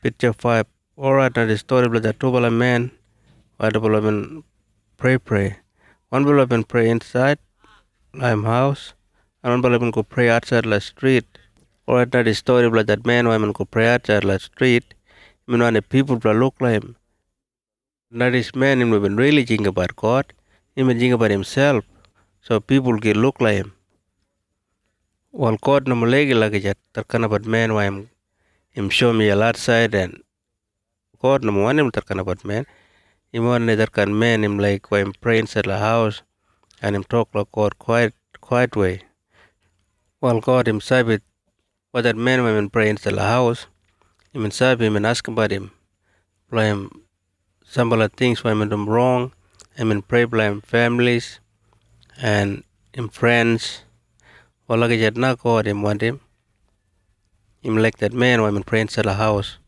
Picture 5. Alright, now the story of the two man. Why the woman pray. One woman pray inside lime house, and one woman go pray outside the street. Alright, now the story of that man, woman go pray outside the street. I mean, when the people look like him. Now this man him been really think about God. He been think about himself. So people can look like him. While God no malagi lagi jat terkana about man why him show me a lot side and God no one him terkana about man. Him one terkan man him like why him pray inside the house and him talk like God quiet way. While God him said what that man when pray inside the house, him inside him and ask about him. Blame some of the things why him do wrong. Him pray blame families and him friends. While lagi jat na God him want him. Him like that man why him pray inside the house.